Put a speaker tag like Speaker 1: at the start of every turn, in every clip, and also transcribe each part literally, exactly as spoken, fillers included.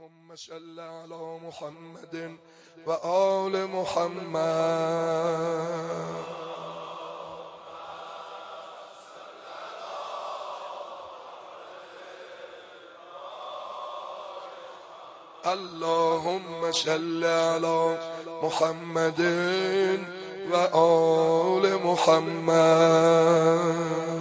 Speaker 1: اللهم صل على محمد و آل محمد. اللهم صل على محمد و آل محمد.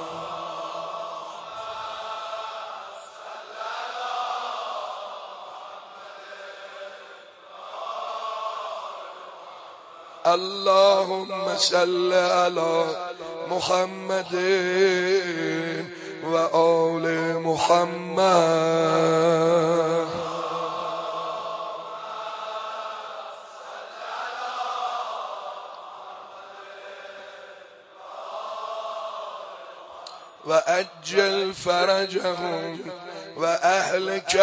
Speaker 1: اللهم صل على محمد و آل محمد. و عجل فرجهم و اهلک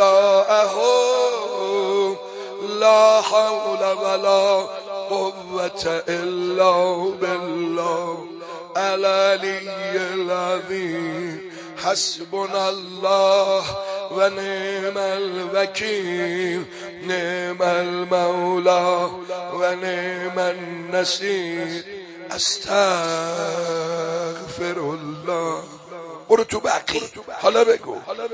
Speaker 1: داءهم. لا حول ولا قوة الا بالله العلی العظیم. حسبنا الله و نعم الوکیل. نعم المولا و نعم النصیر. استغفر الله. برو تو بقی حالا بگو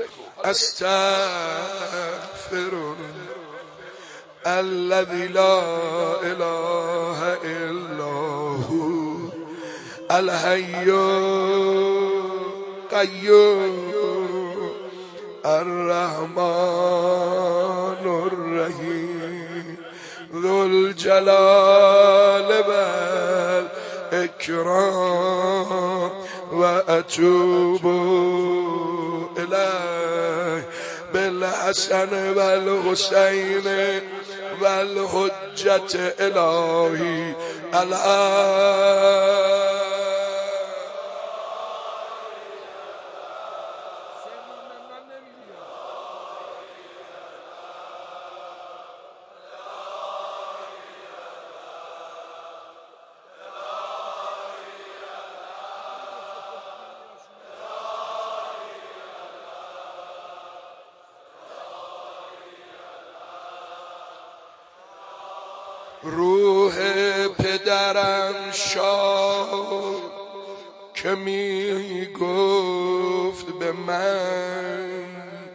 Speaker 1: استغفر الله الذي لا اله الا هو الحي القيوم الرحمن الرحيم ذو الجلال والإكرام. وأتوب إليه بالحسن والحسين والحجة إلهي الآن. روح پدرم شاد که می گفت به من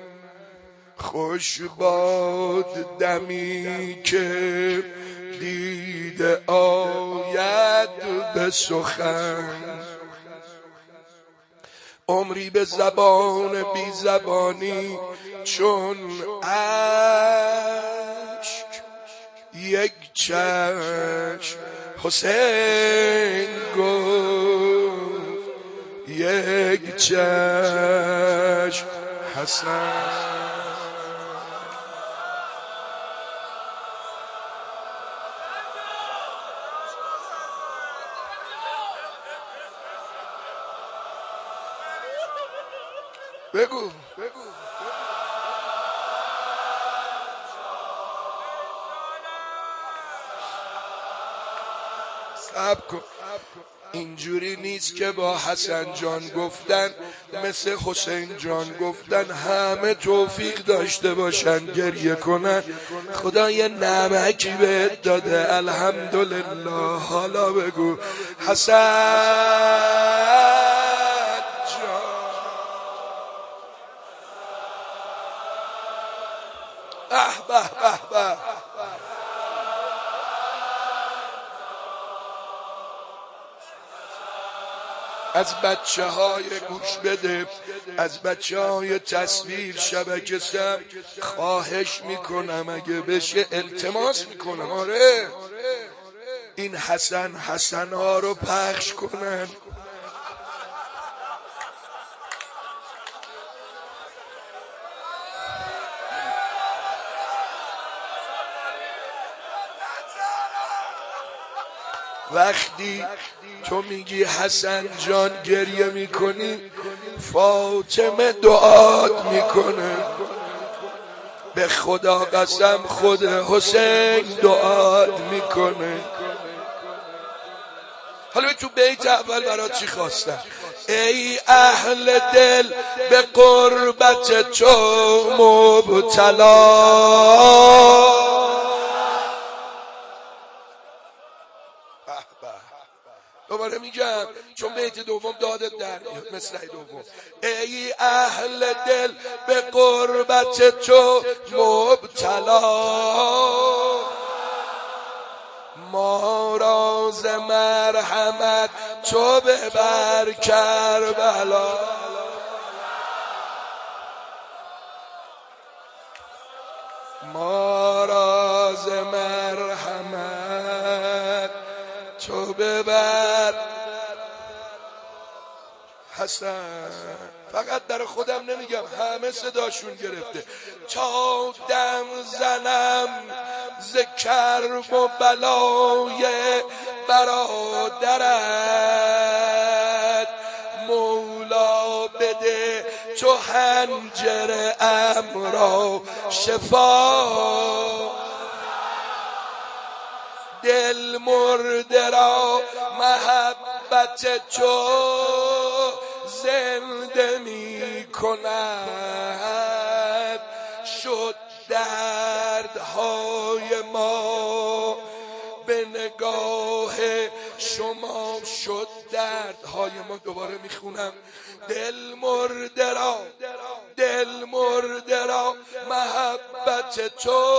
Speaker 1: خوش باد دمی که دیده آید به سخن. عمری به زبان بی زبانی چون اشک یک چشم حسین گفت یک چشم حسن. بگو بگو صبر کن. اینجوری نیست که با حسن جان گفتن مثل حسین جان گفتن همه توفیق داشته باشن گریه کنن. خدا یه نعمتی بهت داده الحمدلله. حالا بگو حسن جان. اه به به به. از بچه های گوش بده، از بچه های تصویر شبکه سم خواهش میکنم اگه بشه التماس میکنم آره این حسن حسن ها رو پخش کنن. وقتی تو میگی حسن جان گریه میکنی فاطمه دعات میکنه. به خدا قسم خود حسین دعات میکنه. حالا تو بیت اول برات چی خواستم؟ ای اهل دل به قربت تو مبتلا. دوباره میگم چون بیت دوم دادت در میاد مصرع دوم. ای اهل دل به قربت تو مبتلا، ما را ز مرحمت تو ببر کربلا. ما را ز مرحمت تو ببر. حسن فقط در خودم نمیگم، همه صداشون گرفته. تا دم زنم ز کرب و بلای برادرت، مولا بده تو حنجر ام را شفا. دل مرده را محبت تو زنده می کند، شد دردهای ما به نگاه شما، شد دردهای ما. دوباره میخونم. دل مرده را، دل مرده را محبت تو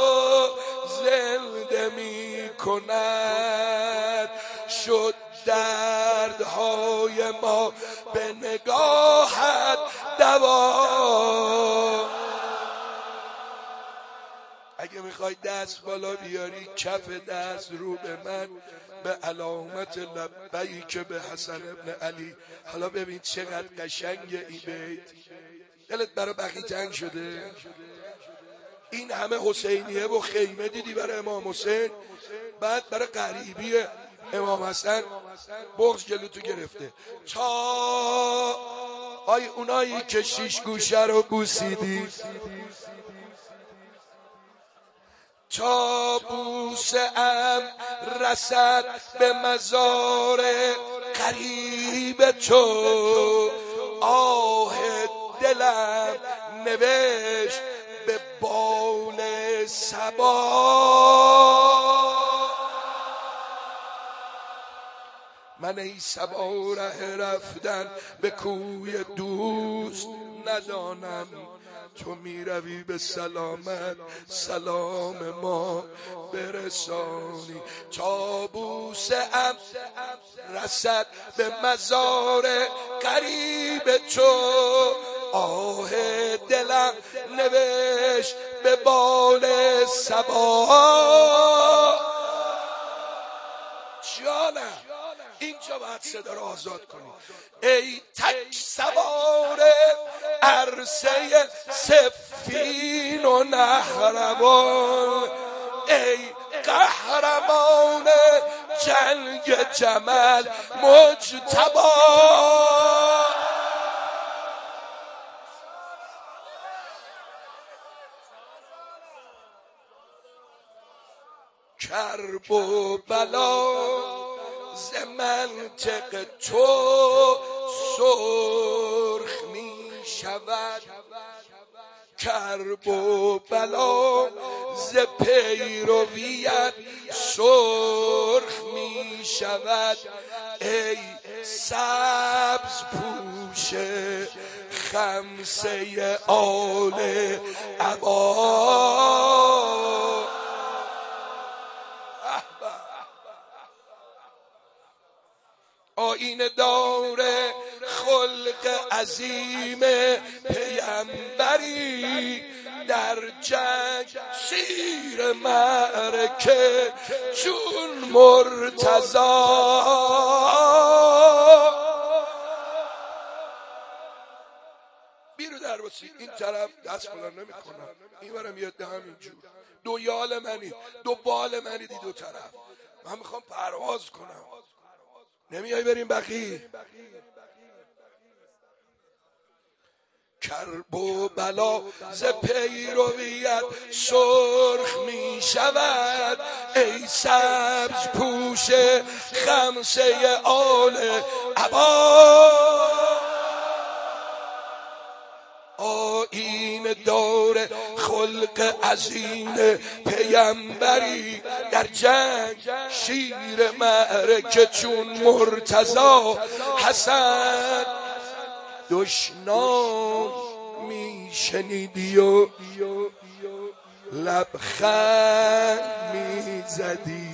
Speaker 1: زنده می کند، شد دردهای ما به نگاهت دوا. اگه میخوای دست بالا بیاری کف دست رو به من، به علامت لبیک به حسن ابن علی. حالا ببین چقدر قشنگه این بیت. دلت برای بقیه تنگ شده؟ این همه حسینیه و خیمه دیدی برای امام حسین، بعد برای قریبی امام حسن بغض جلوتو گرفته. تا آی اونایی که شیش گوشه رو بوسیدی، تا بوسه ام رسد به مزار قریب تو، آه دلم نوشت به بال صبا. من ای صبا ره رفتن به کوی دوست ندانم، تو می روی به سلامت سلام ما برسانی. تا بوسه ام رسد به مزار قریب تو، آه دلم نوشت به بال صبا. جانم اینجا باید صدا رو آزاد کنی. ای تک سوار عرصه سفین و نهروان، ای قهرمان جنگ جمل مجتبی. کرب و بلا ز منطق تو سرخ می شود، کرب و بلا ز پیرویت سرخ می شود. ای سبز پوش خمسه آل عبا. آیین داره خلق عظیم پیمبری، در جنگ شیر معرکه چون مرتضی. بیرو در وسی این طرف دست بلند نمی کنم، این برم یه ده همینجور. دو یال منی، دو بال منی دی دو طرف. من میخوام پرواز کنم. نمیای بریم بقی؟ کرب و بلا ز پیرویت سرخ می شود. ای سبز پوش خمسه آل عبا، آیین دار خلق عظیم پیمبری، در جنگ شیر معرکه چون مرتضی حسن. دشنام می شنیدی و لبخند می زدی.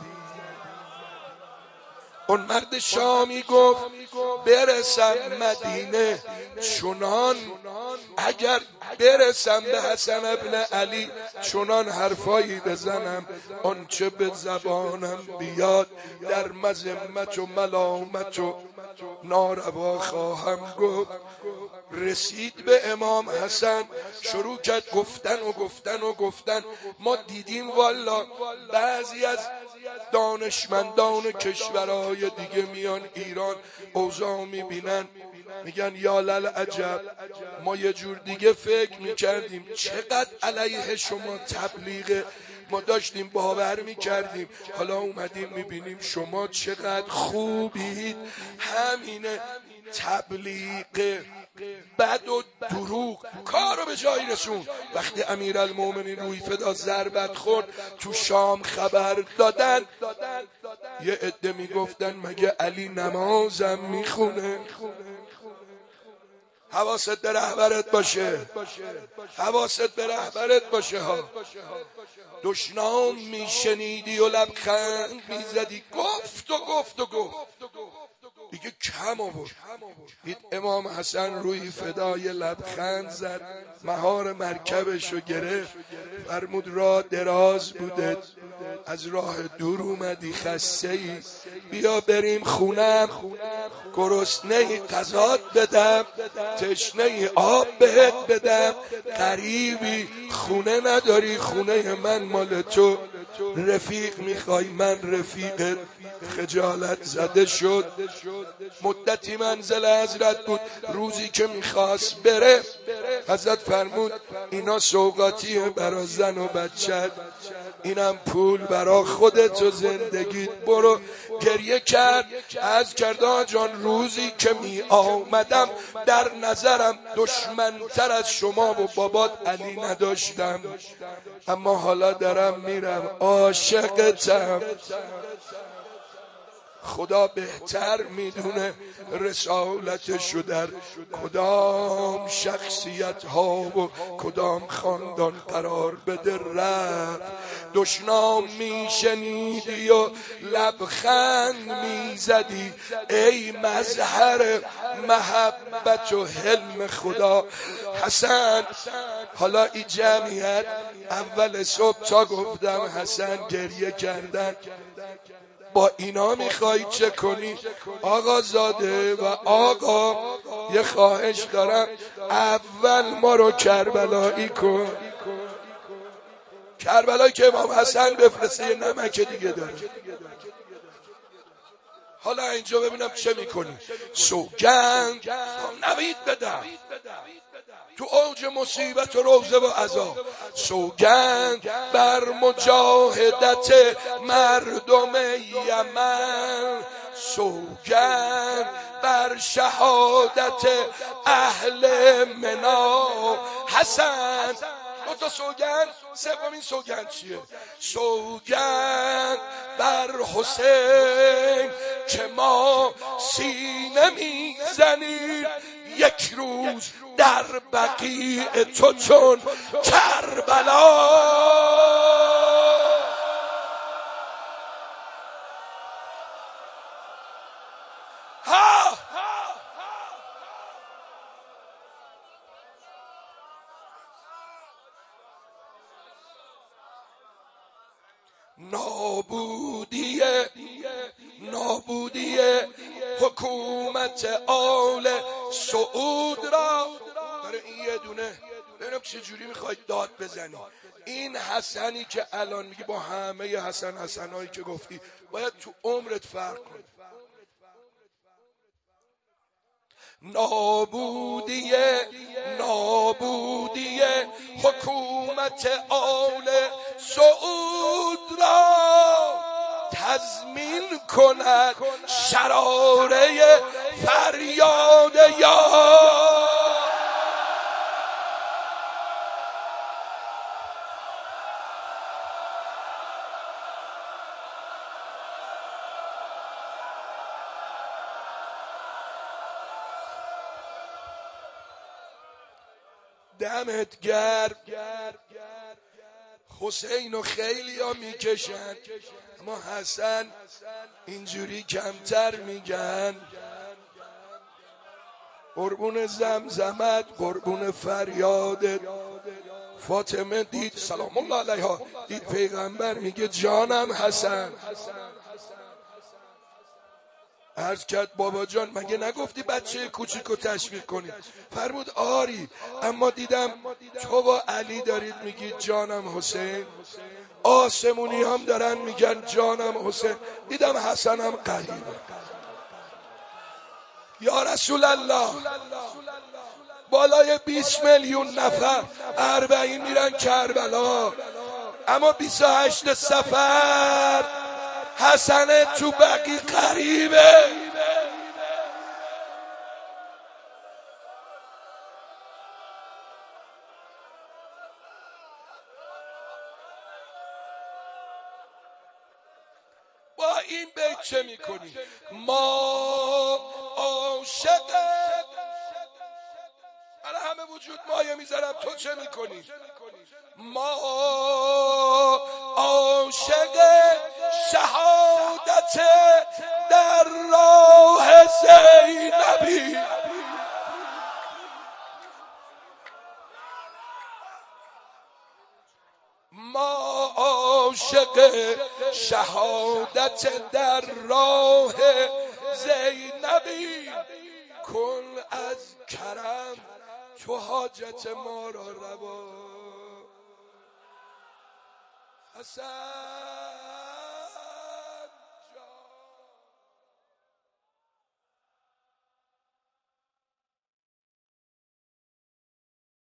Speaker 1: اون مرد شامی گفت برسم مدینه، چنان اگر برسم به حسن ابن علی چنان حرفایی بزنم آنچه به زبانم بیاد در مذمت و ملامت و ناروا خواهم گفت. رسید به امام حسن، شروع کرد گفتن و گفتن و گفتن. ما دیدیم والا بعضی از دانشمندان کشورهای دیگه میان ایران اوضاع میبینن میگن یا للعجب، ما یه جور دیگه فکر میکردیم، چقدر علیه شما تبلیغ، ما داشتیم باور میکردیم، حالا اومدیم میبینیم شما چقدر خوبید. همینه، تبلیغ بد و دروغ کارو به جایی رسون. وقتی امیرالمومنین روی فدا ضربت خورد تو شام خبر دادن، یه عده میگفتن مگه علی نمازم میخونه؟ حواست به رهبرت باشه، حواست به رهبرت باشه ها. دشنام میشنیدی و لبخند میزدی. گفت و گفت و گفت دیگه کم آورد. دید امام حسن روی فدای لبخند زد، مهار مرکبشو گرفت، فرمود راه دراز بوده، از راه دور اومدی، خسته ای، بیا بریم خونم، گرسنه ای غذات بدم، تشنه ای آب بهت بدم، غریبی خونه نداری، خونه من مال تو، رفیق میخوای؟ من رفیقت. خجالت زده شد. مدتی منزل حضرت بود. روزی که میخواست بره حضرت فرمود اینا سوغاتیه برا زن و بچت، اینم پول برا خودت و زندگیت، برو. گریه کرد، از کرده جان روزی که می آمدم در نظرم دشمنتر از شما و بابات علی نداشتم، اما حالا دارم میرم عاشقتم. خدا بهتر میدونه رسالتشو در کدام شخصیت ها و کدام خاندان قرار بده. رفت. دشنام میشنیدی و لبخند میزدی، ای مظهر محبت و حلم خدا. حسن حالا این جمعیت اول صبح تا گفتم حسن گریه کردن. با اینا میخوایی چه کنی؟ آقا زاده و آقا یه خواهش دارم، اول ما رو کربلایی کن. کربلایی که امام حسن بفرسته یه نمک دیگه داره. حالا اینجا ببینم چه میکنی. سوگند نوید بدم تو اوج مصیبت و روزه و عذاب، سوگند بر مجاهدت مردم یمن، سوگند بر شهادت اهل منا. حسن دو تا سوگند، سومین سوگند چیه؟ سوگند بر حسین که ما سینه میزنیم یک روز در بقیع تو چون کربلا. ها نابودی نابودی حکومت آل سعود را داره. این یه دونه ببینم چه جوری میخواید داد بزنی. این حسنی که الان میگی با همه حسن حسنایی که گفتی باید تو عمرت فرق کنه. نابودی نابودی حکومت آل سعود را تضمین کند شراره فریاد یا دمت گرم. حسین و خیلی ها میکشن اما حسن اینجوری کمتر میگن. قربون زمزمت، قربون فریادت. فاطمه دید سلام الله علیها، دید پیغمبر میگه جانم حسن. عرض کرد بابا جان مگه نگفتی بچه کوچیکو تشویق کنی؟ فرمود آری، اما دیدم تو با علی دارید میگید جانم حسین، آسمونی هم دارن میگن جانم حسین، دیدم حسنم قریبه. یا رسول الله بالای بیست میلیون نفر اربعین میرن کربلا، اما بیست و هشت سفر حسن تو بقی قریبه. با این بیت چه میکنی؟ ما عاشق، برای همه وجود مایه میذارم، تو چه میکنی؟ ما عاشق شهادت در راه زینبی، ما عاشق شهادت در راه زینبی، کن از کرم تو حاجت ما را روا. حسن